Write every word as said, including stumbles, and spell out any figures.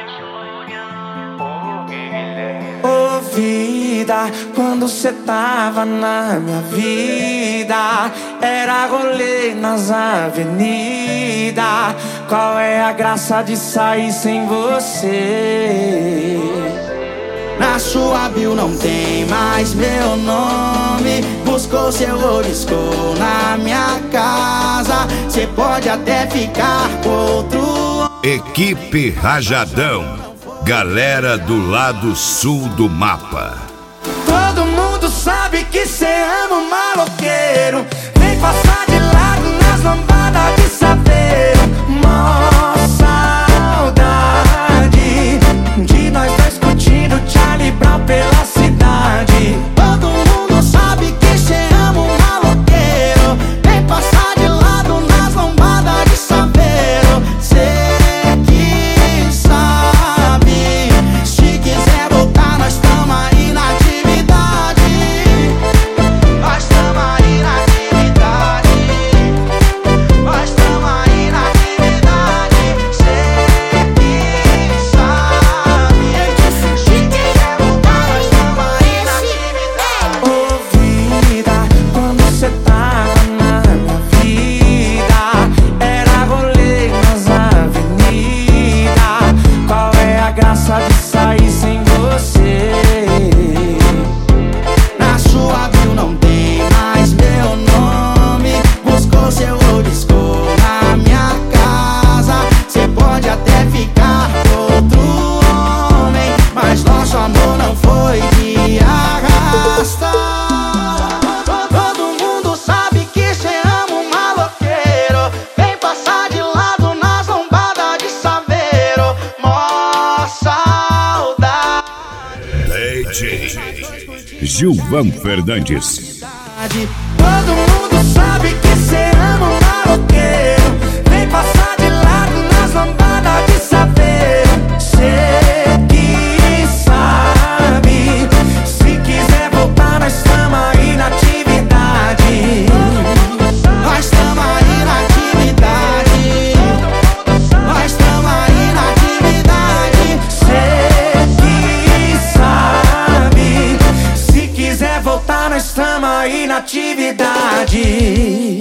Ô vida, quando cê tava na minha vida, era rolê nas avenidas. Qual é a graça de sair sem você? Na sua bio não tem mais meu nome. Buscou seu oliscou na minha casa. Cê pode até ficar com outro. Equipe Rajadão, galera do lado sul do mapa. Todo mundo sabe que cê ama o maloqueiro. Vem passar de lado nas lambadas de saveiro. Mó saudade de nós dois curtindo Charlie Brown pela cidade. Todo mundo sabe que cê ama o maloqueiro. Vem passar de lado nas lambadas de saveiro. Cê que sabe, se quiser voltar nós tamo aí na atividade. Nós tamo aí na atividade. Nós tamo aí na atividade. Cê que sabe, se quiser voltar nós tamo aí na atividade. Ô vida, quando cê tava na minha vida, era rolê nas avenidas. Qual é a graça de sair sem você? Na sua bio não tem mais meu nome. Buscou seu oliscou na minha casa. Cê pode até ficar com outro homem, mas nosso amor não foi de arrasta. Todo mundo sabe que cê ama um maloqueiro. Vem passar de lado nas lombadas de saveiro. Mó saudade. D J Gilvan Fernandes. Todo mundo sabe que cê ama um maloqueiro. Vem passar de lado nas lambadas de saveiro. Cê que sabe, se quiser voltar nós tamo aí na atividade. Nós tamo aí na atividade. Nós tamo aí na atividade. Cê que sabe, se quiser voltar nós tamo aí na atividade.